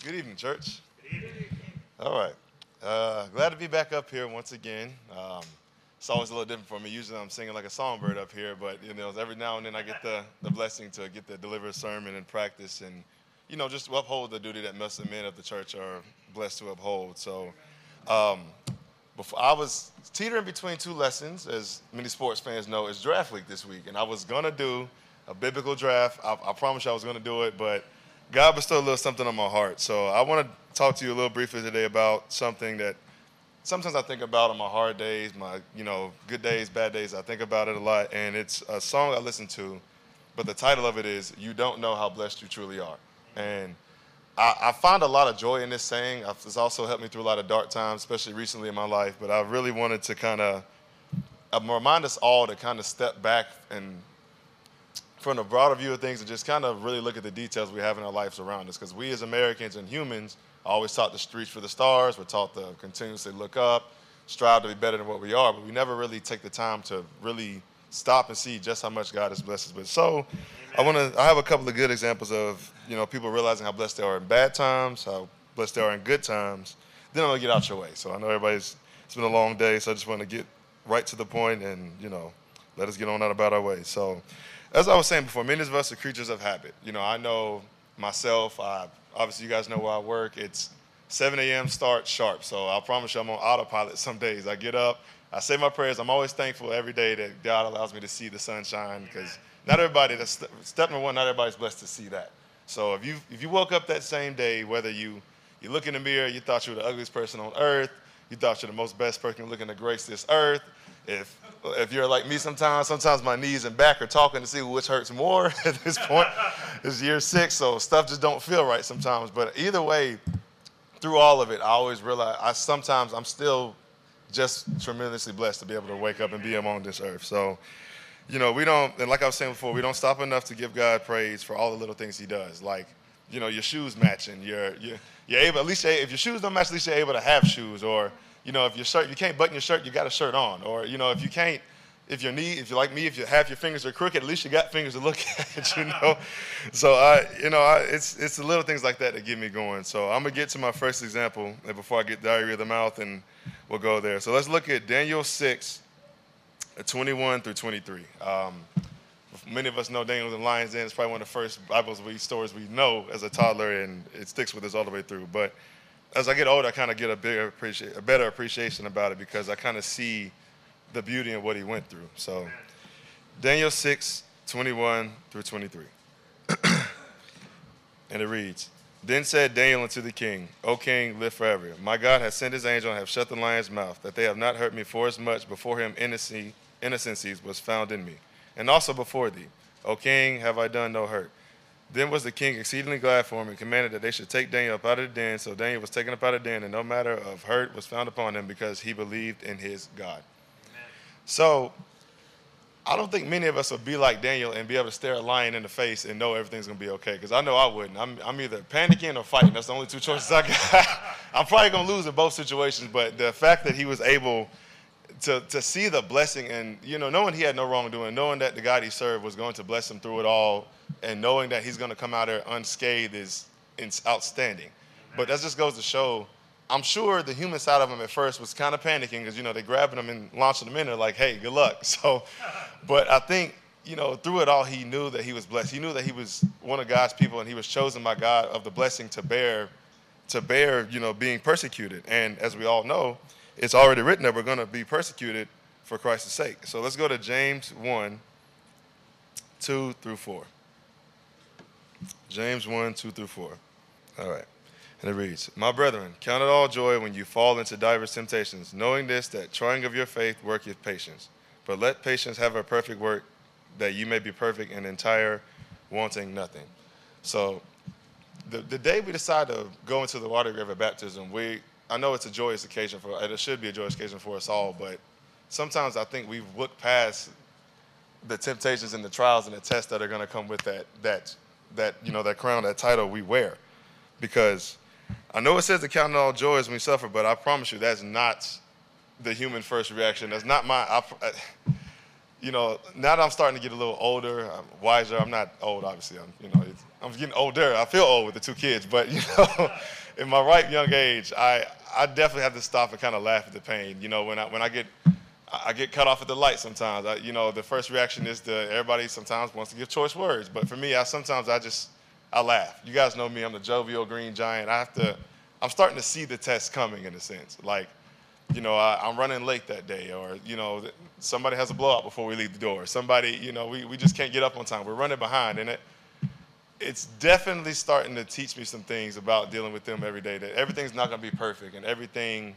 Good evening, church. All right. Glad to be back up here once again. It's always a little different for me. Usually I'm singing like a songbird up here, but every now and then I get the blessing to get to deliver a sermon and practice and, just to uphold the duty that most of the men of the church are blessed to uphold. So um, before I was teetering between two lessons, as many sports fans know, it's draft week this week, and I was gonna do a biblical draft. I promised you I was gonna do it, but God bestowed a little something on my heart. So I want to talk to you a little briefly today about something that sometimes I think about on my hard days, my good days, bad days. I think about it a lot, and it's a song I listen to, but the title of it is "You Don't Know How Blessed You Truly Are," and I find a lot of joy in this saying. It's also helped me through a lot of dark times, especially recently in my life. But I really wanted to kind of remind us all to kind of step back and from a broader view of things and just kind of really look at the details we have in our lives around us. Because we as Americans and humans are always taught to reach for the stars. We're taught to continuously look up, strive to be better than what we are, but we never really take the time to really stop and see just how much God has blessed us with. So I have a couple of good examples of, people realizing how blessed they are in bad times, how blessed they are in good times. Then I'm going to get out your way. So I know it's been a long day, so I just want to get right to the point and, let us get on out about our way. So as I was saying before, many of us are creatures of habit. I know myself. Obviously, you guys know where I work. It's 7 a.m. start sharp. So I promise you I'm on autopilot some days. I get up, I say my prayers. I'm always thankful every day that God allows me to see the sunshine because not everybody, that's step number one, not everybody's blessed to see that. So if you woke up that same day, whether you look in the mirror, you thought you were the ugliest person on earth, you thought you're the most best person looking to grace this earth, if you're like me sometimes my knees and back are talking to see which hurts more at this point. It's year 6, so stuff just don't feel right sometimes. But either way, through all of it, I always realize I'm still just tremendously blessed to be able to wake up and be among this earth. So, we don't, and like I was saying before, we don't stop enough to give God praise for all the little things he does. Like, your shoes matching, you're able, at least if your shoes don't match, at least you're able to have shoes. Or, if your shirt, you can't button your shirt, you got a shirt on. Or, if you're like me, if half your fingers are crooked, at least you got fingers to look at, So, it's the little things like that that get me going. So I'm going to get to my first example before I get diarrhea of the mouth, and we'll go there. So let's look at Daniel 6, 21 through 23. Many of us know Daniel was in Lion's Den. It's probably one of the first Bible stories we know as a toddler, and it sticks with us all the way through. But as I get older, I kind of get a better appreciation about it because I kind of see the beauty in what he went through. So Daniel 6, 21 through 23. And it reads, "Then said Daniel unto the king, O king, live forever. My God hath sent his angel and have shut the lion's mouth, that they have not hurt me, for as much before him innocency was found in me. And also before thee, O king, have I done no hurt. Then was the king exceedingly glad for him and commanded that they should take Daniel up out of the den. So Daniel was taken up out of the den, and no matter of hurt was found upon him because he believed in his God." Amen. So I don't think many of us would be like Daniel and be able to stare a lion in the face and know everything's going to be okay. Because I know I wouldn't. I'm either panicking or fighting. That's the only two choices I got. I'm probably going to lose in both situations. But the fact that he was able to see the blessing and, knowing he had no wrongdoing, knowing that the God he served was going to bless him through it all, and knowing that he's going to come out there unscathed is outstanding. But that just goes to show, I'm sure the human side of him at first was kind of panicking because, they're grabbing him and launching him in there like, hey, good luck. So, but I think, through it all, he knew that he was blessed. He knew that he was one of God's people and he was chosen by God of the blessing to bear, being persecuted. And as we all know, it's already written that we're going to be persecuted for Christ's sake. So let's go to James 1, 2 through 4. James 1, 2 through 4. All right. And it reads, "My brethren, count it all joy when you fall into diverse temptations, knowing this, that trying of your faith worketh patience. But let patience have a perfect work, that you may be perfect and entire, wanting nothing." So the day we decide to go into the water grave of baptism, I know it's a joyous occasion it should be a joyous occasion for us all, but sometimes I think we've looked past the temptations and the trials and the tests that are going to come with that crown, that title we wear. Because I know it says to count it all joy as when we suffer, but I promise you that's not the human first reaction. That's not now that I'm starting to get a little older, I'm wiser. I'm not old, obviously. I'm getting older. I feel old with the 2 kids, but in my ripe young age, I definitely have to stop and kind of laugh at the pain. When I get cut off at the light sometimes. The first reaction is everybody sometimes wants to give choice words, but for me, sometimes I laugh. You guys know me. I'm the jovial green giant. I'm starting to see the test coming in a sense. Like, I'm running late that day, or somebody has a blowout before we leave the door. Somebody, we just can't get up on time. We're running behind, and it's definitely starting to teach me some things about dealing with them every day. That everything's not going to be perfect, and everything's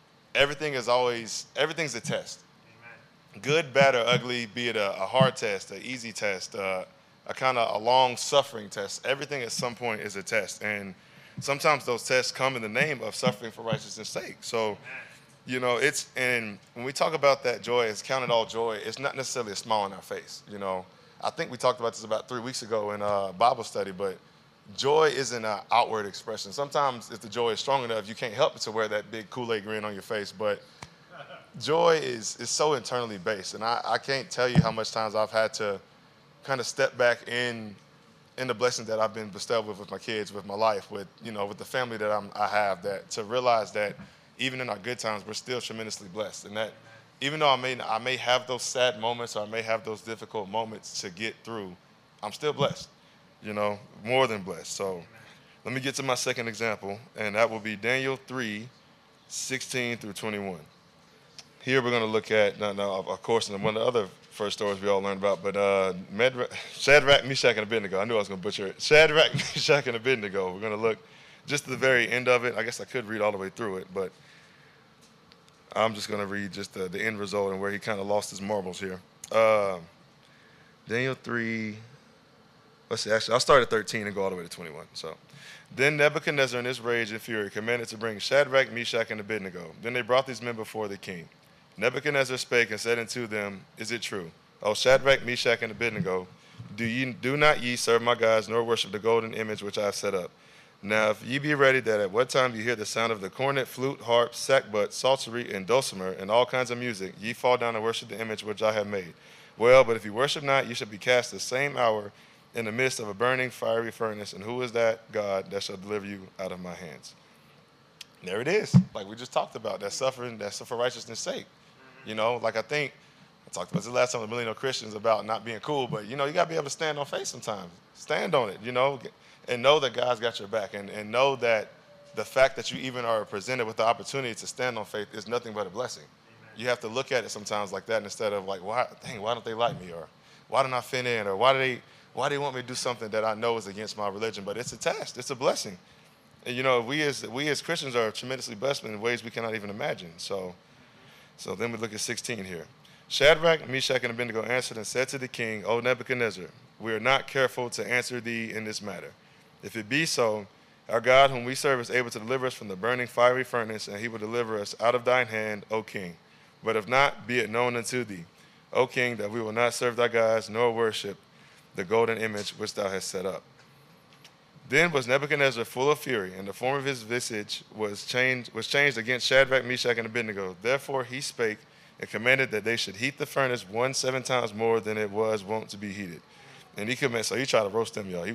a test. Amen. Good, bad, or ugly, be it a hard test, an easy test, a long suffering test. Everything at some point is a test, and sometimes those tests come in the name of suffering for righteousness' sake. So, and when we talk about that joy, it's counted all joy. It's not necessarily a smile on our face. I think we talked about this about 3 weeks ago in Bible study, but joy isn't an outward expression. Sometimes if the joy is strong enough, you can't help but to wear that big Kool-Aid grin on your face. But joy is so internally based, and I can't tell you how much times I've had to kind of step back in the blessing that I've been bestowed with my kids, with my life, with the family that I have, that to realize that even in our good times, we're still tremendously blessed, and that even though I may have those sad moments, or I may have those difficult moments to get through, I'm still blessed, more than blessed. So let me get to my second example, and that will be Daniel 3:16 through 21. Here we're going to look at, of course, one of the other first stories we all learned about, but Shadrach, Meshach, and Abednego. I knew I was going to butcher it. Shadrach, Meshach, and Abednego. We're going to look just at the very end of it. I guess I could read all the way through it, but I'm just going to read just the end result and where he kind of lost his marbles here. Daniel 3, let's see, actually, I'll start at 13 and go all the way to 21. So, then Nebuchadnezzar in his rage and fury commanded to bring Shadrach, Meshach, and Abednego. Then they brought these men before the king. Nebuchadnezzar spake and said unto them, Is it true, O Shadrach, Meshach, and Abednego, do not ye serve my gods, nor worship the golden image which I have set up? Now, if ye be ready that at what time you hear the sound of the cornet, flute, harp, sackbut, psaltery, and dulcimer, and all kinds of music, ye fall down and worship the image which I have made. Well, but if you worship not, ye shall be cast the same hour in the midst of a burning fiery furnace. And who is that God that shall deliver you out of my hands? There it is, like we just talked about, that suffering, that's for righteousness' sake. Like I think I talked about this last time with Millennial Christians about not being cool, but you got to be able to stand on faith sometimes. Stand on it, and know that God's got your back, and know that the fact that you even are presented with the opportunity to stand on faith is nothing but a blessing. Amen. You have to look at it sometimes like that instead of like, why don't they like me, or why don't I fit in, or why do they want me to do something that I know is against my religion? But it's a test, it's a blessing, and we as Christians are tremendously blessed in ways we cannot even imagine. So then we look at 16 here. Shadrach, Meshach, and Abednego answered and said to the king, O Nebuchadnezzar, we are not careful to answer thee in this matter. If it be so, our God whom we serve is able to deliver us from the burning fiery furnace, and he will deliver us out of thine hand, O king. But if not, be it known unto thee, O king, that we will not serve thy gods, nor worship the golden image which thou hast set up. Then was Nebuchadnezzar full of fury, and the form of his visage was changed against Shadrach, Meshach, and Abednego. Therefore he spake and commanded that they should heat the furnace 7 times more than it was wont to be heated. And he commanded, so he tried to roast them, y'all. He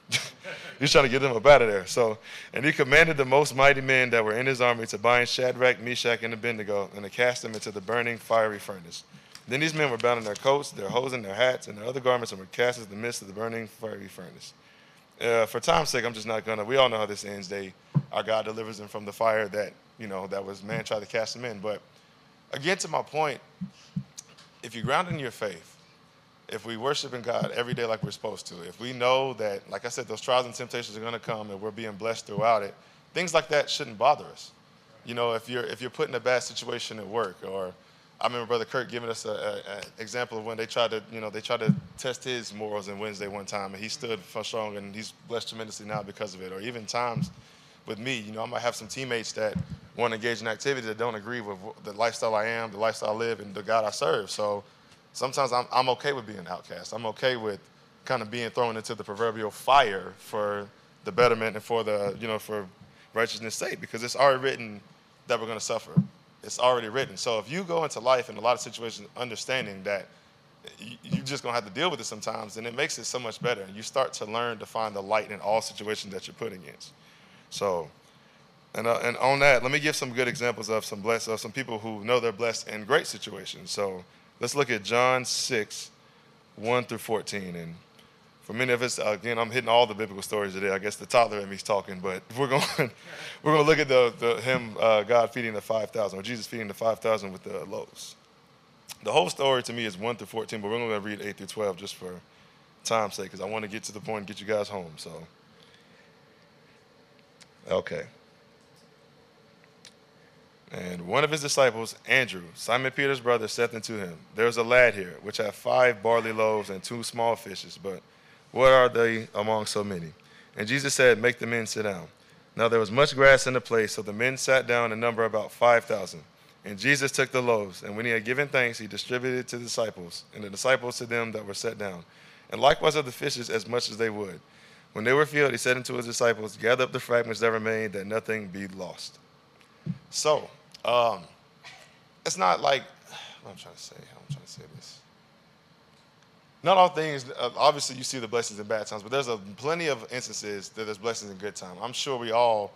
was trying to get them up out of there. And he commanded the most mighty men that were in his army to bind Shadrach, Meshach, and Abednego, and to cast them into the burning fiery furnace. Then these men were bound in their coats, their hosen, their hats, and their other garments, and were cast into the midst of the burning fiery furnace. For time's sake, I'm just not gonna. We all know how this ends. Our God delivers them from the fire that was man tried to cast them in. But again, to my point, if you're grounded in your faith, if we worship in God every day like we're supposed to, if we know that, like I said, those trials and temptations are going to come, and we're being blessed throughout it, things like that shouldn't bother us. If you're put in a bad situation at work, or I remember Brother Kirk giving us an example of when they tried to test his morals in Wednesday one time, and he stood for strong, and he's blessed tremendously now because of it. Or even times with me, I might have some teammates that want to engage in activity that don't agree with the lifestyle I am, the lifestyle I live, and the God I serve. So sometimes I'm okay with being an outcast. I'm okay with kind of being thrown into the proverbial fire for the betterment and for for righteousness' sake, because it's already written that we're going to suffer. It's already written. So if you go into life in a lot of situations understanding that you're just going to have to deal with it sometimes, and it makes it so much better. And you start to learn to find the light in all situations that you're put against. So, and on that, let me give some good examples of some people who know they're blessed in great situations. So let's look at John 6, 1 through 14. And for many of us, again, I'm hitting all the biblical stories today. I guess the toddler in me's talking, but we're going to look at God feeding the 5,000, or Jesus feeding the 5,000 with the loaves. The whole story to me is 1 through 14, but we're going to read 8 through 12 just for time's sake, because I want to get to the point and get you guys home. So, okay. And one of his disciples, Andrew, Simon Peter's brother, saith unto him, There is a lad here, which hath 5 barley loaves and 2 small fishes, but what are they among so many? And Jesus said, Make the men sit down. Now there was much grass in the place, so the men sat down in number about 5,000. And Jesus took the loaves, and when he had given thanks, he distributed it to the disciples, and the disciples to them that were set down. And likewise of the fishes as much as they would. When they were filled, he said unto his disciples, Gather up the fragments that remain, that nothing be lost. So, it's not like, what I'm trying to say this. Not all things, obviously you see the blessings in bad times, but there's plenty of instances that there's blessings in good times. I'm sure we all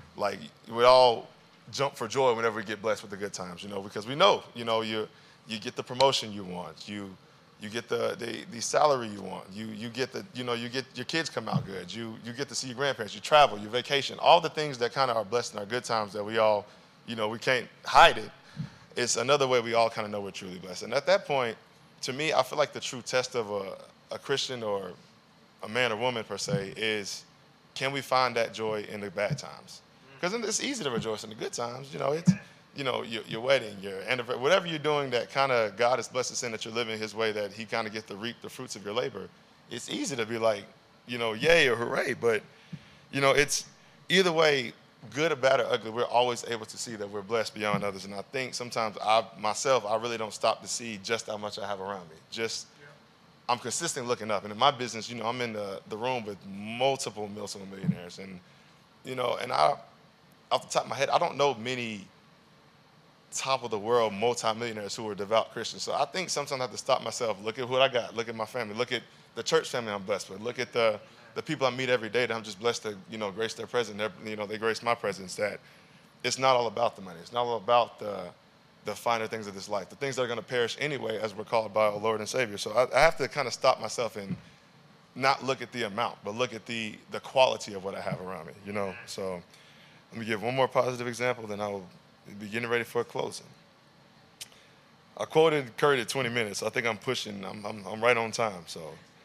jump for joy whenever we get blessed with the good times, because we know, you get the promotion you want, you get the salary you want, you get your kids come out good, you get to see your grandparents, you travel, you vacation, all the things that kind of are blessed in our good times that we all, we can't hide it. It's another way we all kind of know we're truly blessed. And at that point, to me, I feel like the true test of a Christian or a man or woman per se is, can we find that joy in the bad times? Because it's easy to rejoice in the good times. It's your wedding, your anniversary, whatever you're doing that kind of God has blessed us in, that you're living his way, that he kind of gets to reap the fruits of your labor. It's easy to be like, yay or hooray. But, it's either way, good or bad or ugly, we're always able to see that we're blessed beyond others. And I think sometimes I really don't stop to see just how much I have around me. I'm consistently looking up. And in my business, I'm in the room with multiple millionaires. And, and off the top of my head, I don't know many top of the world multimillionaires who are devout Christians. So I think sometimes I have to stop myself, look at what I got, look at my family, look at the church family I'm blessed with, look at the people I meet every day that I'm just blessed to, grace their presence. They grace my presence. That it's not all about the money. It's not all about the finer things of this life, the things that are going to perish anyway, as we're called by our Lord and Savior. So I have to kind of stop myself and not look at the amount, but look at the quality of what I have around me, So let me give one more positive example, then I'll be getting ready for a closing. I quoted Kurt at 20 minutes. So I think I'm pushing. I'm right on time. So,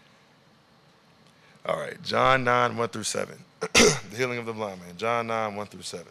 all right, John 9, 1 through 7. The healing of the blind man. John 9, 1 through 7.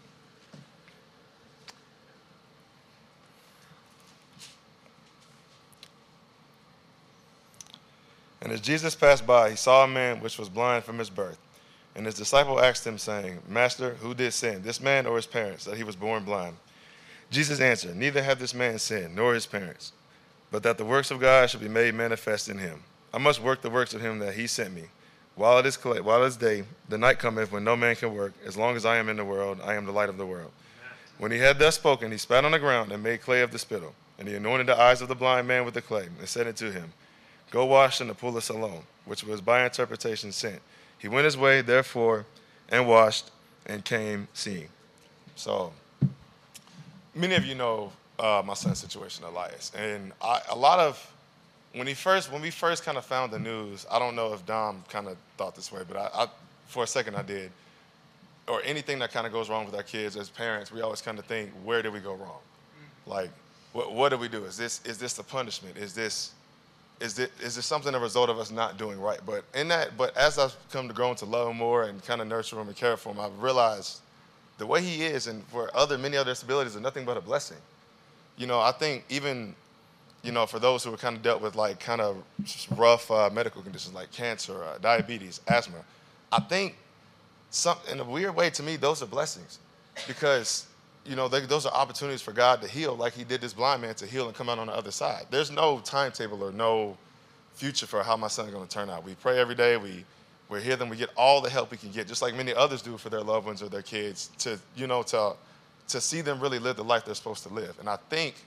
And as Jesus passed by, he saw a man which was blind from his birth. And his disciple asked him, saying, Master, who did sin, this man or his parents, that he was born blind? Jesus answered, Neither hath this man sinned, nor his parents, but that the works of God should be made manifest in him. I must work the works of him that he sent me. While it is day, the night cometh when no man can work. As long as I am in the world, I am the light of the world. When he had thus spoken, he spat on the ground and made clay of the spittle. And he anointed the eyes of the blind man with the clay, and said unto him, Go wash in the pool of Siloam, which was by interpretation sent. He went his way, therefore, and washed, and came seeing. So, many of you know my son's situation, Elias. And when we first kind of found the news, I don't know if Dom kind of thought this way, but I for a second I did. Or anything that kind of goes wrong with our kids as parents, we always kind of think, where did we go wrong? Like, what did we do? Is this the punishment? Is this something a result of us not doing right? But as I've come to grow to love him more and kind of nurture him and care for him, I've realized the way he is, and for many other disabilities, are nothing but a blessing. I think even, for those who are kind of dealt with like kind of rough medical conditions like cancer, diabetes, asthma, I think in a weird way to me, those are blessings, because those are opportunities for God to heal, like he did this blind man to heal and come out on the other side. There's no timetable or no future for how my son's going to turn out. We pray every day. We hear them. We get all the help we can get, just like many others do for their loved ones or their kids, to see them really live the life they're supposed to live. And I think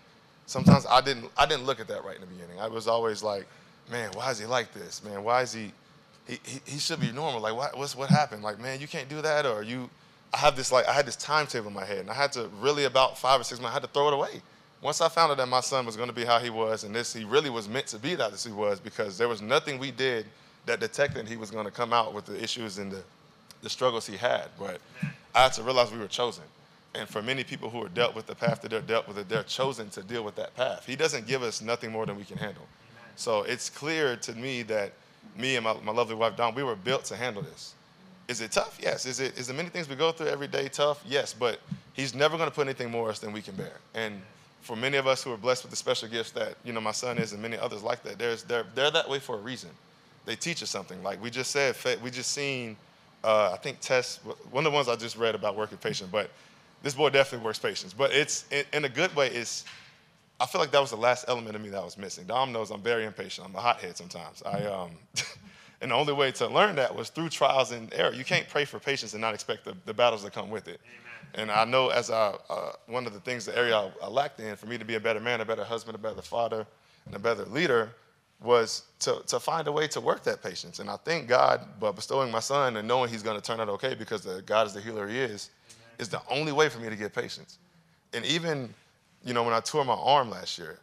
sometimes I didn't look at that right in the beginning. I was always like, man, why is he like this? Man, why is he should be normal. Like, what happened? Like, man, you can't do that, or you. I had this timetable in my head, and I had to really about 5 or 6 months. I had to throw it away. Once I found out that my son was going to be how he was, and he really was meant to be that as he was, because there was nothing we did that detected he was going to come out with the issues and the struggles he had. But I had to realize we were chosen. And for many people who are dealt with the path that they're dealt with, they're chosen to deal with that path. He doesn't give us nothing more than we can handle. So it's clear to me that me and my lovely wife, Dawn, we were built to handle this. Is it tough? Yes. Is the many things we go through every day tough? Yes. But he's never going to put anything more us than we can bear. And for many of us who are blessed with the special gifts that, my son is, and many others like that, they're that way for a reason. They teach us something. Like we just said, we just seen, I think Tess, one of the ones I just read about working patient, but this boy definitely works patience. But it's, in a good way, I feel like that was the last element of me that was missing. Dom knows I'm very impatient. I'm a hothead sometimes. And the only way to learn that was through trials and error. You can't pray for patience and not expect the battles that come with it. Amen. And I know as one of the things, the area I lacked in, for me to be a better man, a better husband, a better father, and a better leader, was to find a way to work that patience. And I thank God, by bestowing my son and knowing he's going to turn out okay because God is the healer he is the only way for me to get patience. And even, when I tore my arm last year,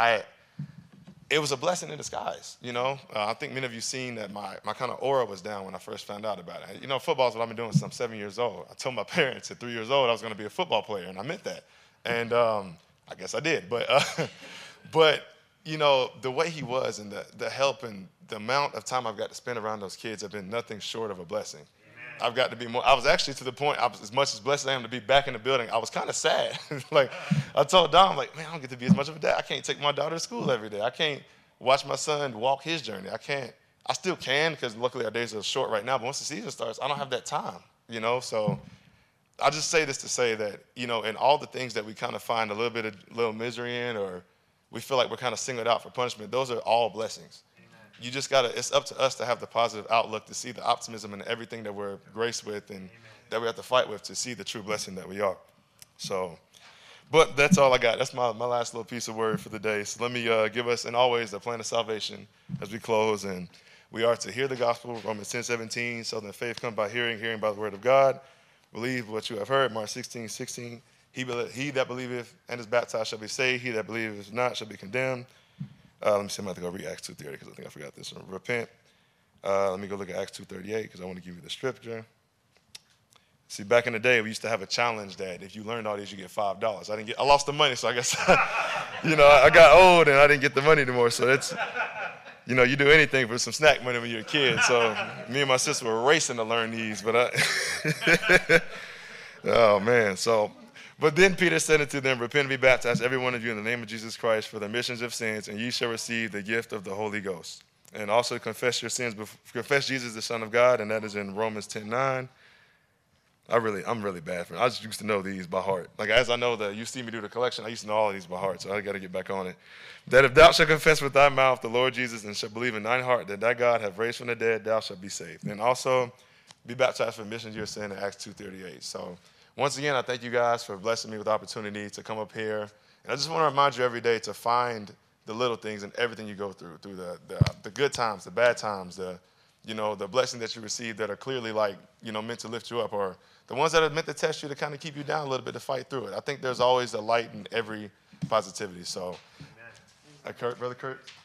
it was a blessing in disguise, I think many of you seen that my kind of aura was down when I first found out about it. Football is what I've been doing since I'm 7 years old. I told my parents at 3 years old I was going to be a football player, and I meant that. And I guess I did. But the way he was and the help and the amount of time I've got to spend around those kids have been nothing short of a blessing. I've got to be more. I was actually to the point, as much as blessed as I am to be back in the building, I was kind of sad. Like, I told Dom, man, I don't get to be as much of a dad. I can't take my daughter to school every day. I can't watch my son walk his journey. I still can, because luckily our days are short right now, but once the season starts, I don't have that time, So I just say this to say that, in all the things that we kind of find a little misery in, or we feel like we're kind of singled out for punishment, those are all blessings. You just it's up to us to have the positive outlook, to see the optimism in everything that we're graced with and that we have to fight with, to see the true blessing that we are. So, but that's all I got. That's my last little piece of word for the day. So let me give us, and always, the plan of salvation as we close. And we are to hear the gospel, Romans 10:17, so that faith comes by hearing, hearing by the word of God. Believe what you have heard, Mark 16:16. He that believeth and is baptized shall be saved. He that believeth not shall be condemned. Let me see, I'm about to go read Acts 2:30 because I think I forgot this one. Repent. Let me go look at Acts 2:38 because I want to give you the scripture. See, back in the day, we used to have a challenge that if you learned all these, you get $5. I lost the money, so I guess, I got old and I didn't get the money anymore. So it's, you do anything for some snack money when you're a kid. So me and my sister were racing to learn these, but oh man, so. But then Peter said unto them, repent and be baptized, every one of you, in the name of Jesus Christ, for the remission of sins, and ye shall receive the gift of the Holy Ghost. And also confess your sins, confess Jesus the Son of God, and that is in Romans 10:9. I'm really bad for it. I just used to know these by heart. Like, as I know that you see me do the collection, I used to know all of these by heart, so I got to get back on it. That if thou shalt confess with thy mouth the Lord Jesus, and shalt believe in thine heart that thy God hath raised from the dead, thou shalt be saved. And also be baptized for remission of your sin in Acts 2:38. So once again, I thank you guys for blessing me with the opportunity to come up here. And I just want to remind you every day to find the little things in everything you go through the good times, the bad times, the blessings that you receive that are clearly meant to lift you up, or the ones that are meant to test you to kind of keep you down a little bit to fight through it. I think there's always a light in every positivity. So, Brother Kurt.